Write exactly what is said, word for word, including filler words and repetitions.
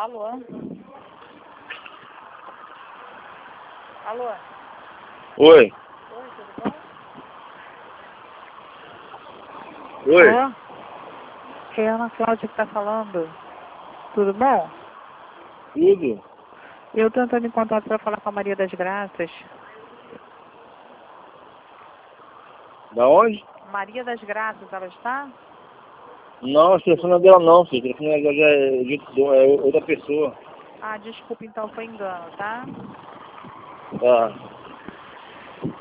Alô? Alô? Oi. Oi, tudo bom? Oi. Alô? É a Ana Cláudia que tá falando. Tudo bom? Tudo? Eu tô entrando em contato para falar com a Maria das Graças. Da onde? Maria das Graças, ela está? Não, a telefone dela não, filho. A telefone dela já é, de- é outra pessoa. Ah, desculpa, então foi engano, tá? Tá.